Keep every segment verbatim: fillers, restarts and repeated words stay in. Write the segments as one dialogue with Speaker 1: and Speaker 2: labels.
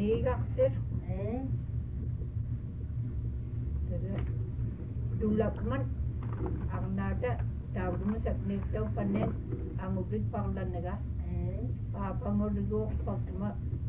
Speaker 1: niigarsir
Speaker 2: ee
Speaker 1: tere tulakman arnaata taagumusat niittau pannen angupit parlannaga
Speaker 2: ee
Speaker 1: paapangoriguorpartuma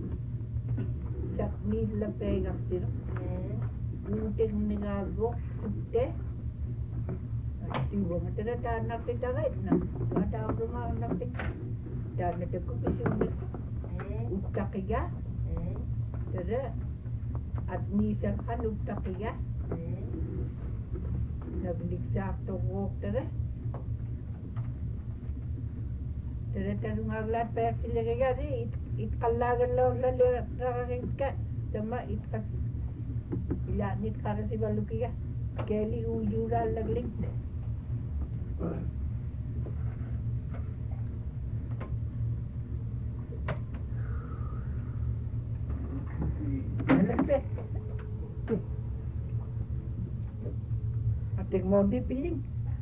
Speaker 1: sakniillapeegarsir
Speaker 2: ee
Speaker 1: uuteknigaaguor kutte tiuanga tere taannartitaraitna taataarlumaarnartik taannatakku pisiunnersa
Speaker 2: ee
Speaker 1: uttaqiga
Speaker 2: ee
Speaker 1: tere atniisarqan uttaqiga
Speaker 2: ee
Speaker 1: nagniksaartorruuq tere tere talungaaglaat peersillerigasi itqallaagalloorlallerararitka tama itqas ilaanit qarasivalukiga keeli uuyuulaallaglim Alape. Atik mau dipiling.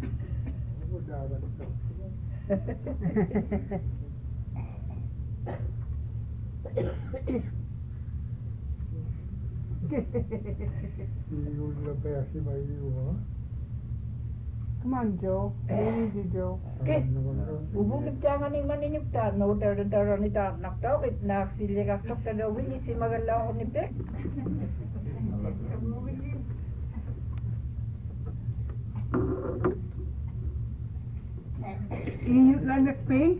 Speaker 3: Come on, Joe. What did you, Joe?
Speaker 1: Okay. Ubung jangan ni mana ni tak no tar tar ni tak nak tahu it nak sila kakak kalau ini si magalau ni pek.
Speaker 3: Iyut lang nagping?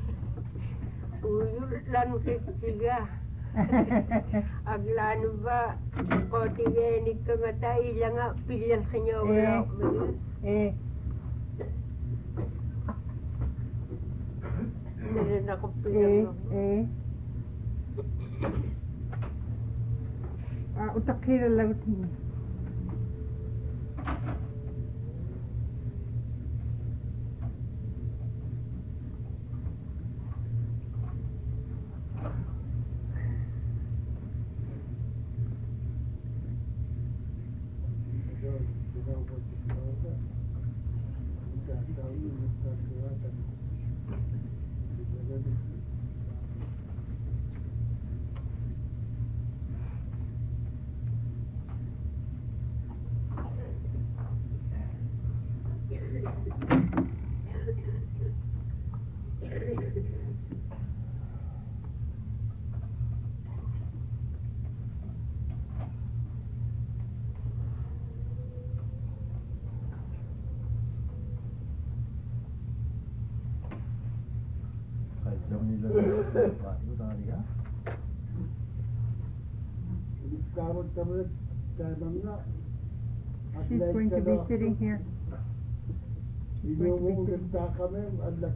Speaker 2: uyul lan kitiga aglan ba ko tige ni kangata ilanga pilyan kanyo wala
Speaker 3: Eh,
Speaker 2: nere na ko
Speaker 3: eh,
Speaker 2: pilyan
Speaker 3: eh. Ah, utak kira lang ito. She's going to be sitting here. She's going to be sitting.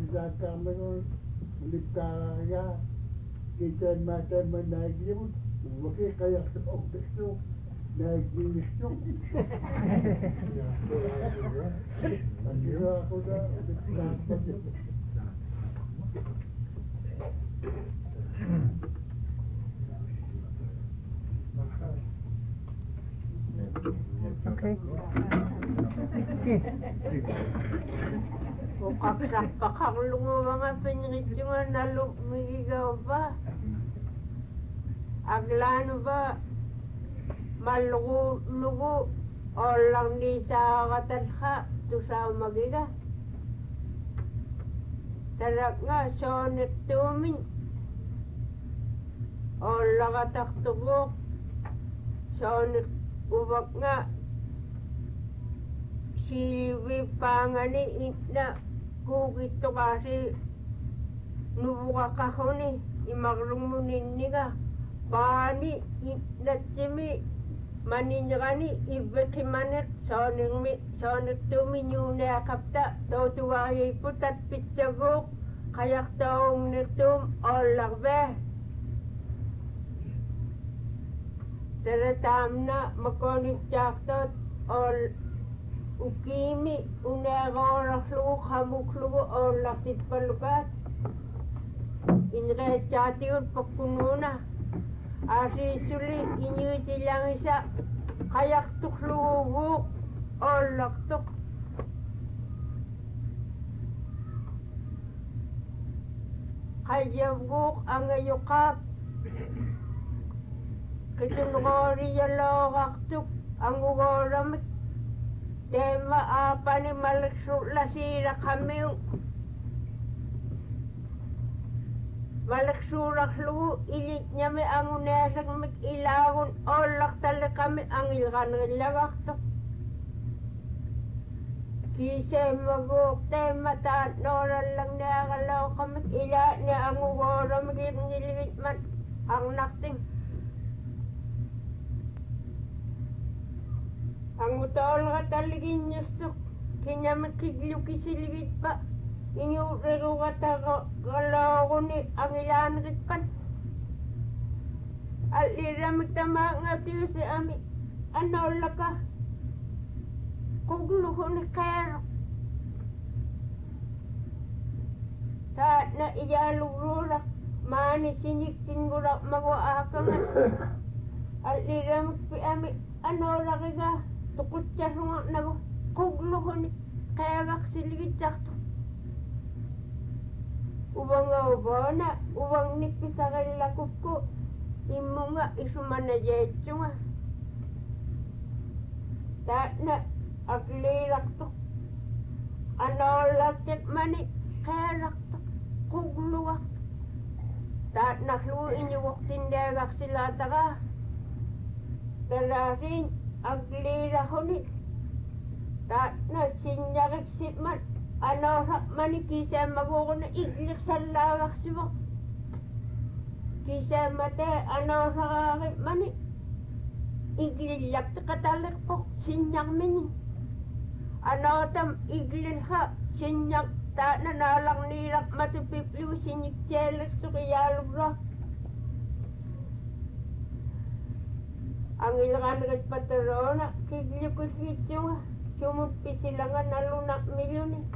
Speaker 3: Okay.
Speaker 2: ko kaksak kakanglungo mga pinritungan na lumigaw ba aglano ba malugu-lugu o lang ni sa katalha to sa magiga tarak nga sonet tumin o lakataktugo sonet ubak nga si Wipangani na kugito kasi nubuka kahoni imagrumunin niga bani inatsimi maninyagani ibekimanet sonik mi sonik tuminyune akapta totuwaye putat pitjagok kayak taong nitum olakbe teretamna makonit jaktot ol ukimi unagoraslu hamuklu olatit palukat inre chatiun pakununa asi suli inyu tilang isa kayak tuklugu olaktuk kayabuk ang ayukap Kitungori yalogaktuk ang ugoramik. Tema apa ni maliksu lasira kami maliksurak lu ilit nyami ang unesak mik ilagun olak tali kami ang ilkan ilagaktuk. Kise maguk tema taat noran lang nakalaw kami ila ni ang ugoramik iligit man ang nakting. Ang utol ka taligin nyusuk, kinyamat kiglu kisiligit pa, inyo rero ka tagalaw ko ni ang ilan ritpan. At liramig tama nga tiyo sa ami, ano laka, kuglo ko ni kero. Taat na iyalurura, mani siniktin ko na magwaakangan. At liramig pi ami, ano laki ka. Tukut siya sunga na kuglo ko ni kaya kaksiligit siya to. Ubang nga uba na, ubang nipis sa kailakup ko. Imo nga isuman na jetso nga. Taat na, aglirak to. Ano lakit mani, kaya rak to. Kuglo ka. Taat na kluin yung waktin dagak sila taka. Dalasin. Aglira ko ni taat na sinyarik si man ano mani kisa maguko na iglik sa lawak si mo kisa mate ano sa kakit mani iglilak ta katalik po sinyak mini ano tam iglil ha sinyak taat na nalang nirak matupipliw sinyik chelik so kayalog ra. Ang ilangan ng patarona, kigli ko sityo, sumumpi sila nga nalunak milyon eh.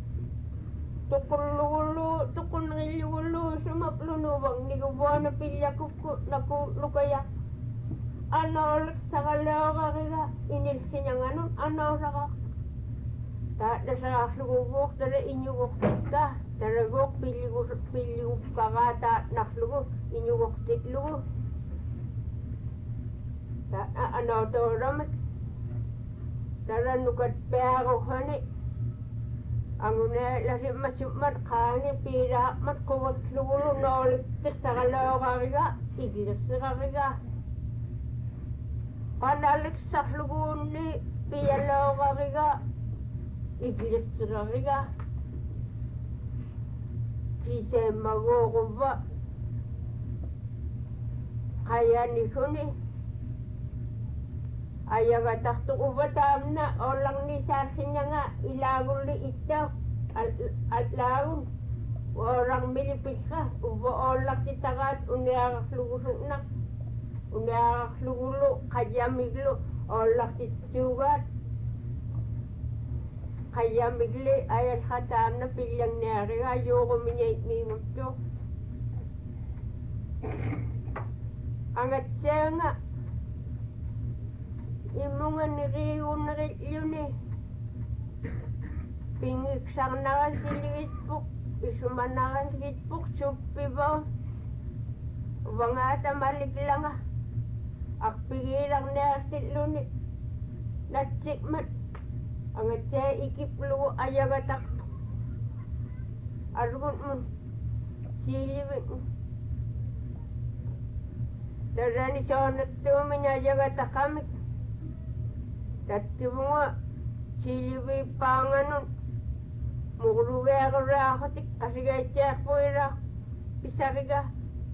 Speaker 2: Tukululo, tukuniliwalo, sumaplunubang, nigubuan na pilya ko ko, nakulukaya. Ano ulit sa kalaw ka kaya, inilsi niya nga nun, ano sa ka. Taat na sa kaslugubok, tara inyugok ka, taragok, piligok ka ka, taat naklugok, inyugok titlugok. Ta ano to ramat tara nukat pero hani ang una lasi masumat kani pira mat kuwat lulo nolik tisagalaw kariga igilik sa kariga panalik sa lugun ni piyalaw kariga igilik sa kariga kise magokuba kaya ni kuni ayaga takto ubatam na olang ni sarsin niya nga ilagol li ito at laun orang milipis ka ubo olak titakat uniakak lugusok na uniakak lugulo kajamiglo olak titugat kajamigli ayat khatam na pilyang nari ayoko minyait mimutyo angat siya nga imo nga niriyo na yun eh. Pingik sang nakasigit po. Isuman nakasigit po. Supi ba? Uba nga tamalik lang ah. Akpigilang nasit lunit. Natsik man. Ang atya ikiplo ayagatak. Argun mo. Silibit mo. Darani sa natumin ayagatak kami. Dati mo nga, siliwi pa nga nun, muruwe ako ra ako tik, kasi kaya tiyak po ira, pisari ka.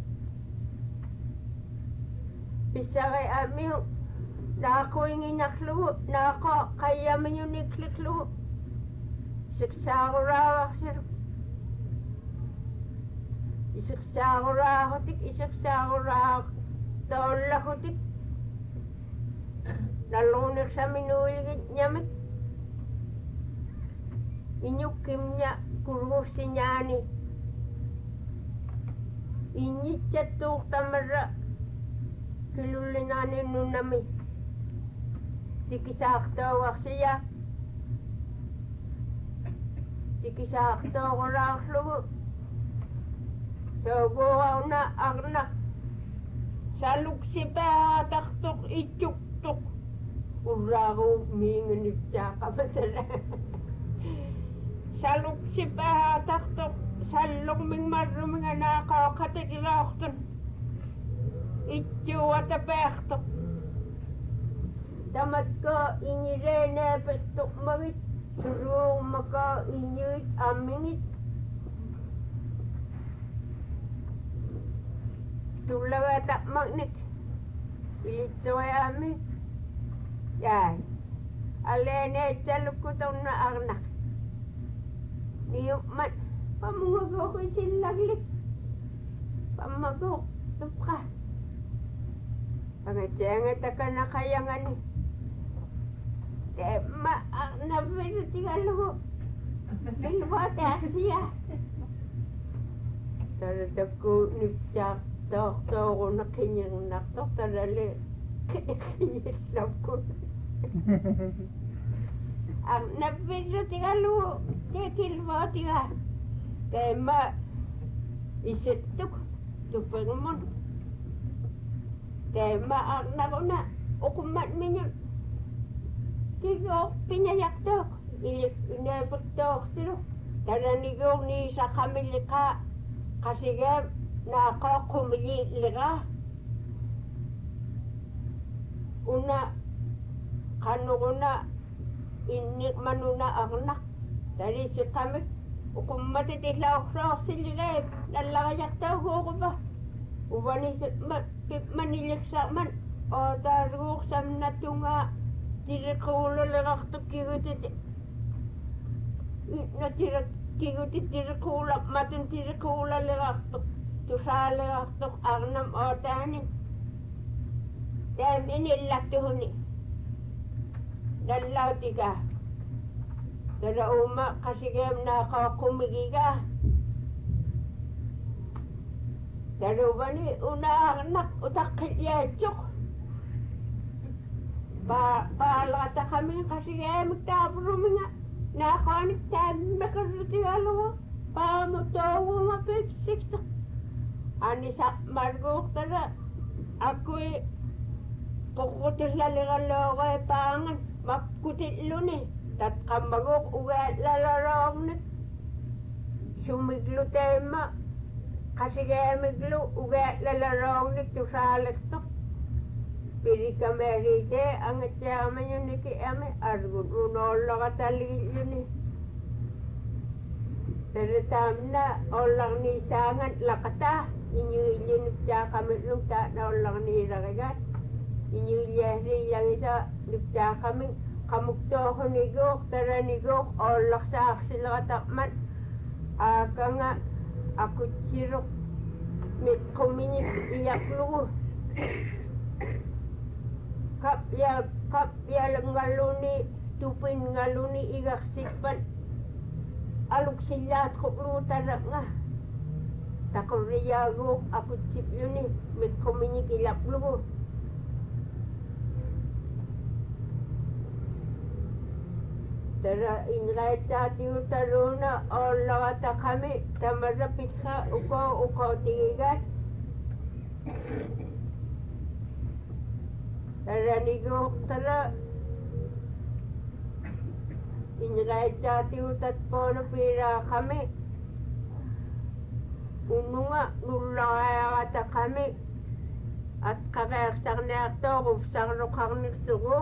Speaker 2: Pisari ami yung, nako yung inaklubo, nako, kaya man yung nikliklubo. Siksa ako ra ako sir. Isiksa ako ra ako tik, isiksa ako ra ako, taon lang ako tik. Nalunak sa minuligit niya mit. Inyukim niya, kurusin niya ni. Inyit siya tuk tamara. Kilulinanin nun nami. Tikisak tawak siya. Tikisak tawak raklubo. So go na agnak. Saluksipäätaktok itjuktok. Urago minginiptakamatala. Saluksipäätaktok. Sallong mingmarruming anakaw katikiraakton. Itjuwatapähtok. Tamat ko inyirene pestok mawit. Surung maka inyuit amingit. Tulawa tak magnet. Ilitsoy amin. Yan. Alene chalukutong na arnak. Niyuman. Pamungago ko silaglit. Pamago. Tupka. Pangatsangat ka na kayangan ni. Tema ang nabinutingan mo. Bilwate siya. Talagang ko niptyak. Doktor ko na kanyang naktok. Talagang kanyang ko. Ang nabinutingan mo. Tekilwate ka. Tema isituk. Tupang mo. Tema ang nakuna. Ukumat minyan. Kiko pinayaktok, inepagtok sila. Taranigaw ni sa kamilika, kasi nga nakakumilika. Una, kano ko na, inik manuna anak. Dari si kami, kung matitilaw-law sila, lalakayaktaw ko ba? Uwani manilik sa man, o tarugok sa natunga, Tirakula lakakto kigutit. Na tirak kigutit tirakula matan tirakula lakakto. Tusa lakakto arnam otani. Dem ini lakto huni. Dalaw tiga. Dala uma kasigam na kakumigiga. Dala bani una anak utak kiyachok. Ba balata kami kasi kaya magtabro nga nakanik tayo nakarati alo pa magtawa mapiksik ani sa margo tara ako'y pukutis laliralo kay pangan makutit luni tat kamagok ugat lalarong nit sumiglo tema kasi kaya miglo ugat lalarong nit tusalit to. Piri kami rite, ang atyaman yun ni kiyame, argun unola kataligid yun eh. Pero tam na, olang ni sangan, lakata, inyo ilinip siya kami lungta na olang ni ragagat. Inyo iliyahri lang isa, lupta kami, kamukto ko ni Gok, tara ni Gok, olak sa aksila katakman. Aka nga, ako sirok, mit kuminik iyak lugo. Kapya kapya ngaluni tupin ngaluni igak sikpan aluk silat ko lutara nga takol riyago ako chip yun eh mit kominik ilap lugo tara inray tati utaruna o lawata kami tamarapit ka uko uko tigigat tara nigo tara inilay dati utat po na pira kami uno nga nulakaya kata kami at kakayaksak na ito kufsak rukang nagsugo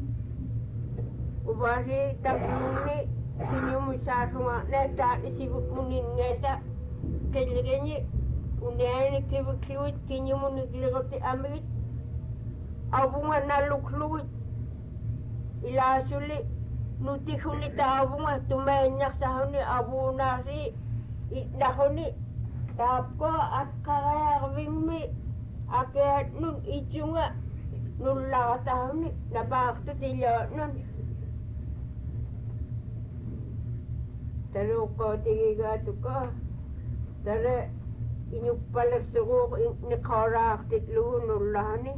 Speaker 2: ubari tabluni sinyumusaso nga na dati sigut munin nga sa kailangan unayan ikibikliwit kinyumunigligot ti amit abunga nalukluit ilasuli nuti huli ta abunga tumenyak sa huni abuna si nahuni tapko at kakayakving mi akyat nun ichunga nun lakata huni nabakto tilyo nun taro ko tigiga tuko tara inyupalag suko nikarak titluhun nun lahani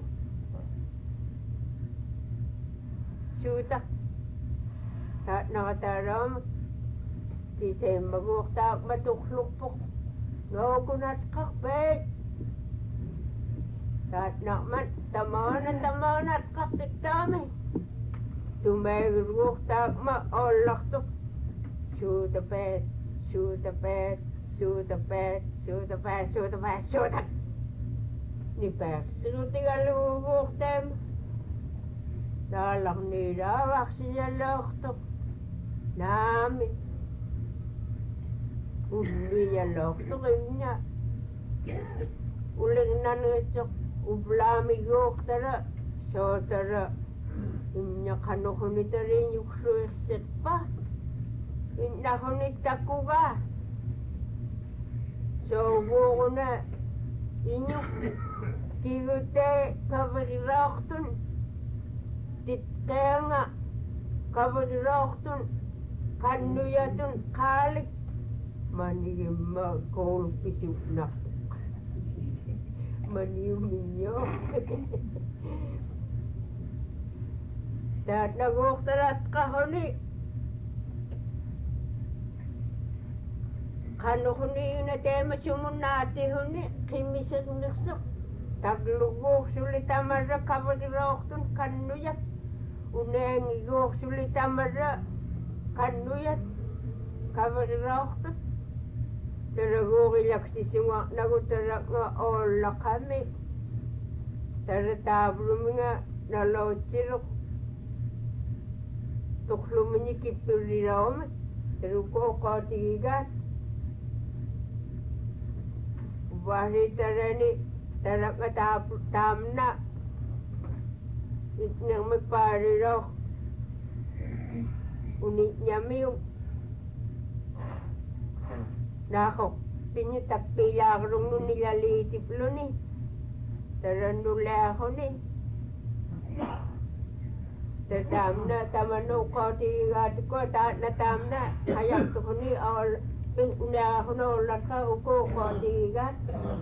Speaker 2: suta tak nakataram kisay maguktak matukluk po no kunat kakbet taat nakman tamana tamana kaktik tami tumegruh takma olakto shoot the pet shoot the pet shoot the pet shoot the pet shoot the pet shoot the ni pet suruti galuh tem dalam ni rawak siya lokto nami uli niya lokto kanya uling nanecok ublami goktara sotara inya kanokonitarin yuksuisit pa inakonitakuga so buko na inyo kigute kabiriroktun titkaya nga kabiriroktun kanuyatun kalik manigim magkolpisip na maniuminyo dat naguktarat kahoni kano huni yun na tema sumunati huni kimisag naksok taglugok sulitamara kabagiraktun kanuyat uneng igok sulitamara kanuyat kabagiraktun taragok ilaksisunga nagutarak nga ola kami taratablo nga nalotsirok tuklumini kipurirawme taruko kotigigat Wahai tarani tarak nga tamna itnang magpariro unit niya miyong nako pinitak pilakrong nun nilalitip lo ni taranula ako ni tatamna tamano ko tigat ko ta natamna hayang to ni all una hono laka uko ko tigat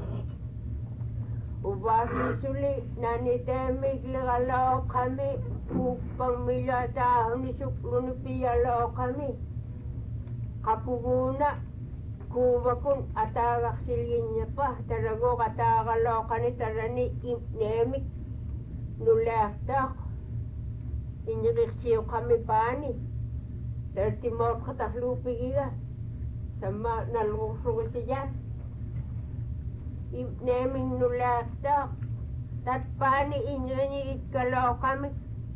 Speaker 2: ubasi suli nani temi glalo kami upang milata ni suklo ni piyalo kami kapuguna kubakun atagak silginya pa tarago katagalo kani tarani nemik nulaktak iniriksiyo kami pani tertimor kataklupi giga sama nalurusuro siya nemik nulaktak tat pani iniri itkalo kami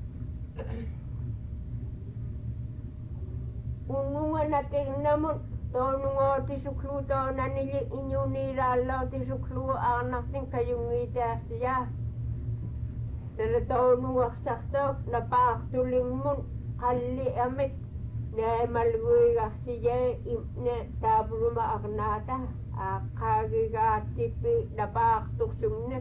Speaker 2: unungan natin naman tonungo ti suklu to nanili inyo niralo ti suklu anak ting kayong ngita siya tala tonungo sakto napaktuling mo kali amit na malgoy siya ne tabro maaknata akagigatipi napaktuksumnet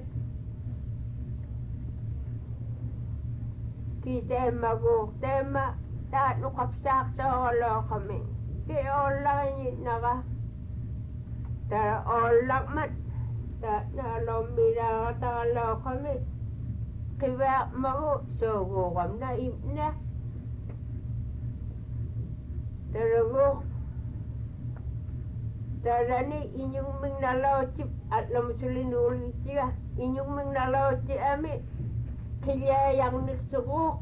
Speaker 2: kisa magurtema ta nukapsak sa holo kami ki olak ini naka ta olak mat ta nalomira ta holo kami kiwa magu sogo kam na imna tarago tarani inyong ming nalawchip at lamsulin ulit siya inyong ming nalawchip ami kaya yang nagsugok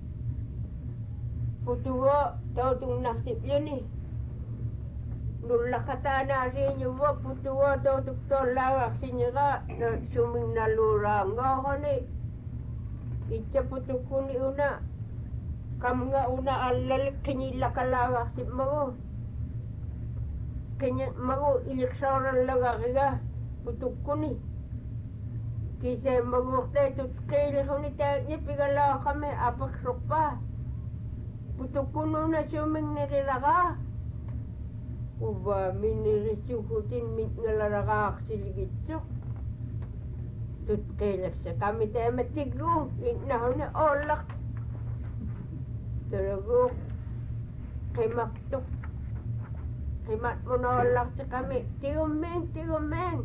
Speaker 2: putuwa tautung nasib yun eh nulakata na rin yung wa putuwa tautung tolawak sinyaka na suming nalurang nga ko ni itya putuko ni una kam nga una alalik kinyila kalawak sip mo kanya mago iliksaran laga kiga putuko ni kisa magukta tutkili ko ni tagnya pigala kami apak sukpa putukuno na suming niriraka uba minirisukutin mit ngalaraka siligitsok tutkilak sa kami tayo matigong inaho na olak tarago kimaktok kimat mo na olak sa kami tigumeng tigumeng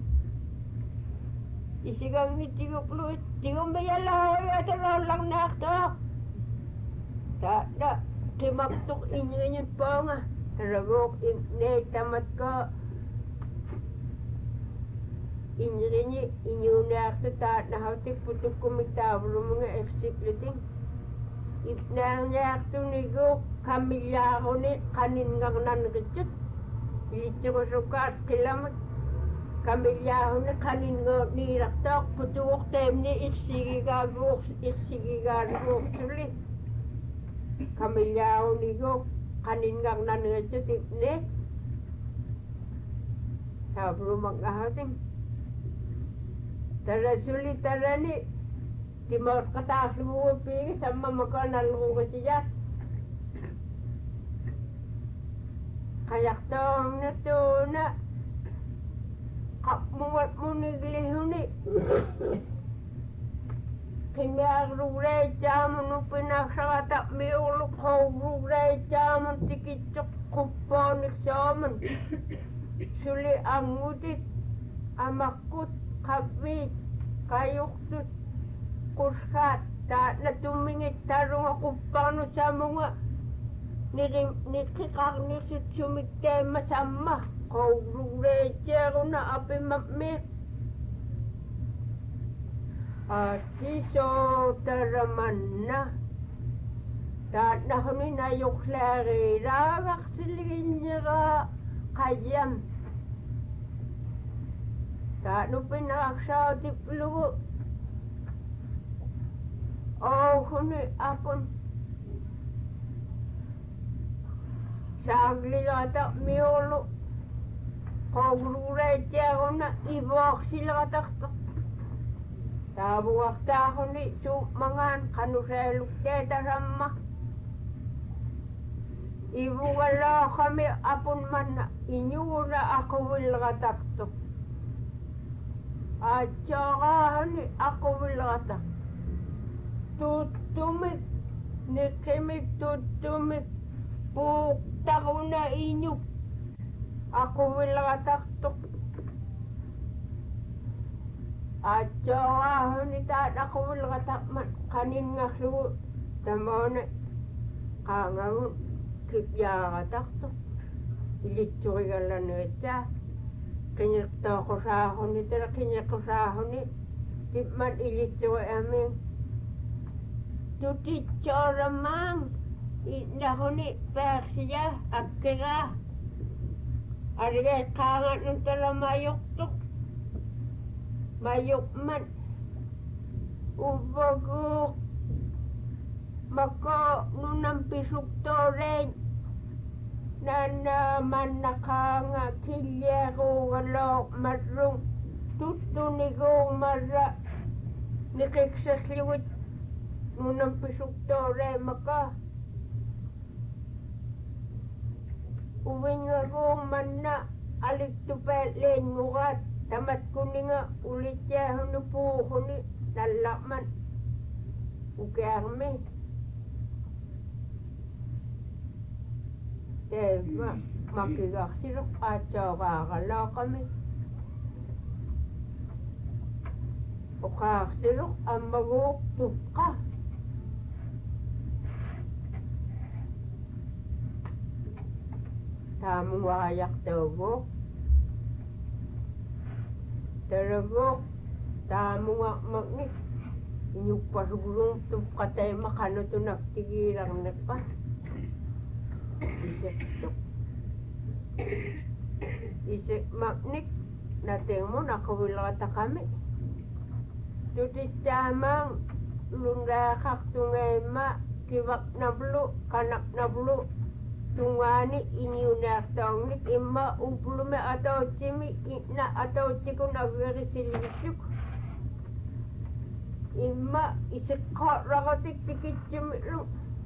Speaker 2: isigang ni tiguklut tigumbayalaw at olak na aktok ta da kimaktok inyo inyo po nga taragok ne tamat ko injini inyunak ta na hautik putuk kumitawro mga executing ipnang tu nigo kamilya ko ni kanin nga nan gitsit ilitsi ko sukat kilamat kamilya ko ni kanin nga niraktak putuk tem ni iksigi gagok iksigi gagok suli kamilya ko nigo kanin nga nan gitsit ipne sabro magahating tara suli tara ni di mau kata semua pergi sama makan lalu kecil kayak tong neto na kap muat muni gelihuni kena rure jam nupin aksa tak miulu kau rure jam tikit kupon eksamen suli angutit amakut kabit kayuk tut kuskat tak na tumingit tarong ako paano sa mga nikikak ni si sumikte masama kau rurece ako na api mamit ati so taraman na tak na kami nayok lari rawak siligin niya ka kayam tak no pinaksaw tiplubo oh huni apun sagli lata miolo kogrure na ibok sila katak tabu wakta huni su mangan kanu seluk teta sama ibu wala kami apun mana inyura aku wil katak tu acara huni aku wil katak tutumik nikimik tutumik pukta ko na inyo ako wala kataktok at saka hunitaan ako wala katakman kanin nga suwo tamo na kangang kipya kataktok ilitsuki ka lang nita kinyakto ko sa ako nita kinyak ko sa ako ni tipman ilitsuki aming tuti choramang inahuni persia akira arga kangat ng tala mayok tuk mayok man ubaguk mako nunang pisuk toren na naman nakanga kilya ko galok marung tutunigong mara nikiksasliwit nunang pisuk tore maka uwing nga kong mana alik tupet len ngukat tamat kuni nga ulit siya hanupo kuni nalakman ukerme Deva makigaksirok at kakakala kami ukaksirok ang maguktup ka tamong wayak tawag taragok tamong wak magnik inyong pasugulong tupkatay makano to nagtigilang na pa isip tuk isip magnik natin mo nakawilata kami tutit tamang lundakak tungay ma kiwak na blu kanak na blu tungani inyunak tongnik imma uplume atau cimi na atau cikun agari silisuk imma isikak rakatik tikit cimi lu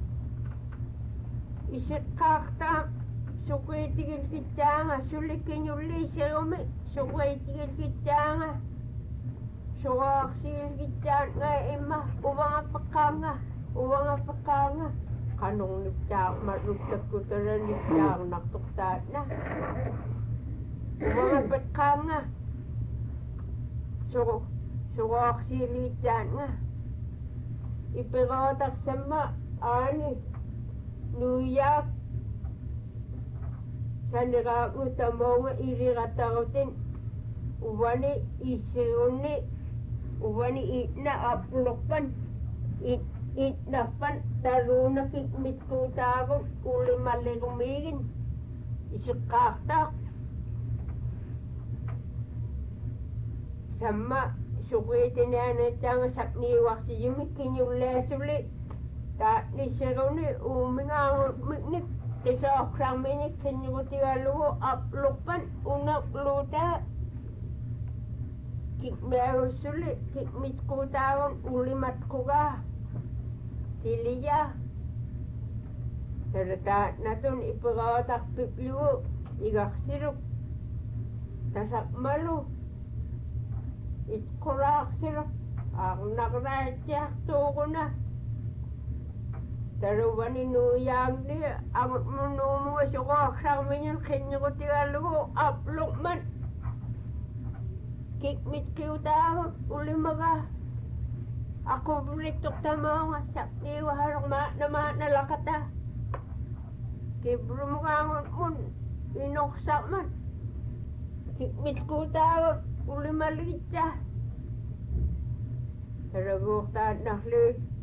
Speaker 2: isikak ta sukwe tigil kicanga sulikin yuli sirumi sukwe tigil kicanga sukak sigil kicanga imma ubang apakanga ubang apakanga kanong nipjak maruptak ko tara nipjak naktuktat na umangapat ka nga so suwak silitan nga ipirotak sama ani nuyak saniragut mo nga iriratakotin uvani isiruni uvani itna apulokpan it itnapan daruna kikmitkutagun ulimaligumigin isukaktak sama sukitinanatanga sapniwaksi yumik kinyulesuli ta nisiruni umingangun miknik tisokramini kinyutigalugu aplukpan unak luta kikmeusuli kikmitkutagun ulimatkuga tiliya terta natun ipagawatak pipliu igaksiruk tasak malu itkuraksiruk ang nakrajak tukuna tarubani nuyang di ang munumu sukok sang minyan kinyutigalugu aplukman kikmit kiutahon ulimaga ako berituk tamang sakti waharong ma nama nalakata kibrum kangon mun inoksak man kikmit kiutahon ulimalitsa taraguk ta nakli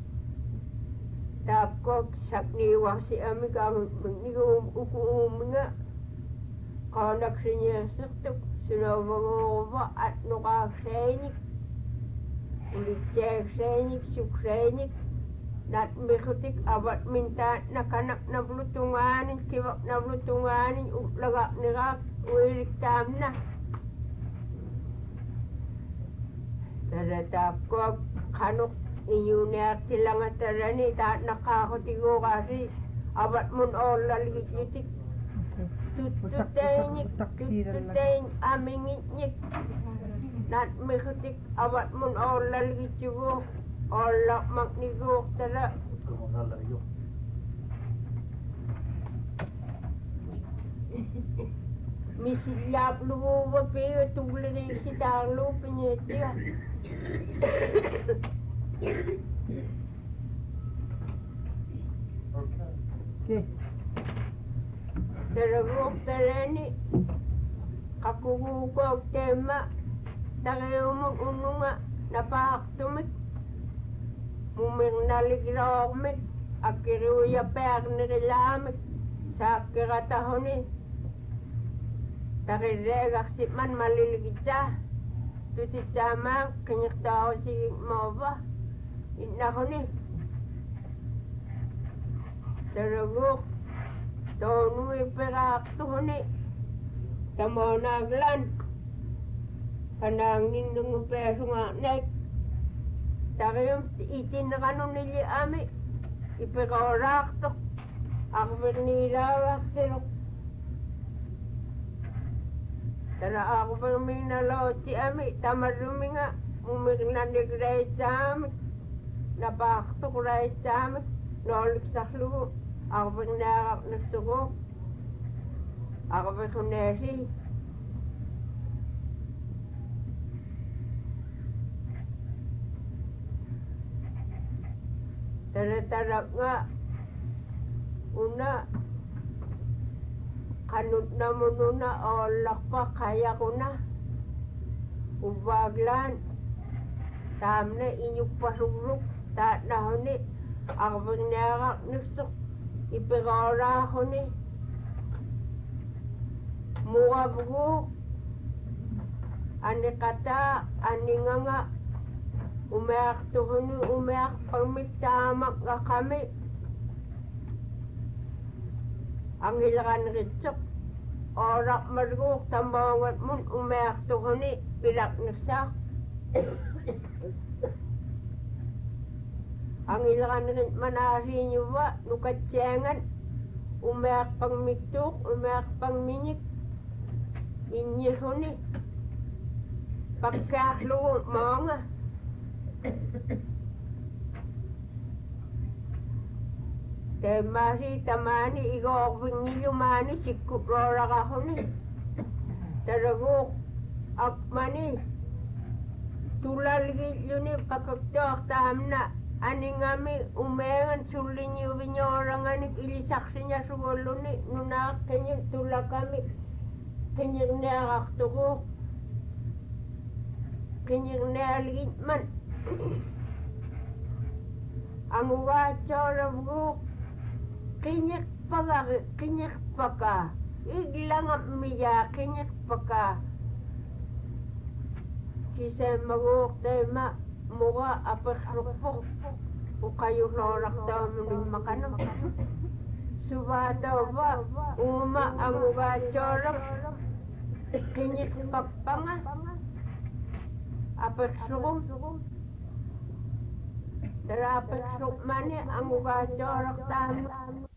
Speaker 2: tapkok sakni wasi ami kangon mengigum uku uminga kanak sinya saktuk sinawangova at nukaksenik ulit senik suksenik nat mikutik abat minta nakanak na blutunganin kiwak na blutunganin ulagak nirap uirik tamna taratap ko kanok inyuner silang atarani ta nakakutigo kasi abat mun olaligit yutik tututainik tututayin amingitnik nat mikutik abat mun olaligit yugo olak magnigo tara misilap lugo ba pero tugli si Darlo pinyetiya
Speaker 3: Okay.
Speaker 2: Taragok tarani kakugukog tema tagayumog ununga napaktumik muming naligrogmik akiruya pernirilamik sakiratahoni takiregak sipman maliligitsa tutitsamang kinyaktaho sigig mauba inahoni taragok tonu iperak tuhuni tamonaglan kanang nindung pesunga nek takayum itin na kanon nili ami ipekorak to ako bernirawak sirok tara ako berminalaw ti ami tamarumi nga umignanig ray sa ami napaktok ray sa ami nolik sa klugo ako bernirawak nagsugo ako berkunesi tara-tara nga una kanut na mo na olak pa kaya ko na ubaglan tamne inyuk pasuruk ta na honi ako bernirawak nagsuk ipegora ko ni muwa bugu ane kata ane nga nga umeak tuhuni umeak pangmitamak nga kami ang ilakan ritsok orak marguk tambangat mun umeak tuhuni pilak nasak ang ilakan rin manari nyo ba nukatsengan umeak pangmituk umeak pangminik inyir huni pagkaklo mga temasi tamani igawin niyo mani sikurora ka huni taragok akmani tulalgit yun ni pagkaktok tamna ani ngami umengan suli niyo binyoranganik ilisaksi niya suwalo ni nunak kanyo tulak kami kanyang nakaktuko kinyirnealgit man ang ugachoravguk kinyik paka kinyik paka iglangap miya kinyik paka kise maguk tema muga apakrupok ukayo lorak daw muling makanam subada ba uma ang ugachorap kinyik papanga apakrupok Tara apakrupok mani ang ugachorap tayo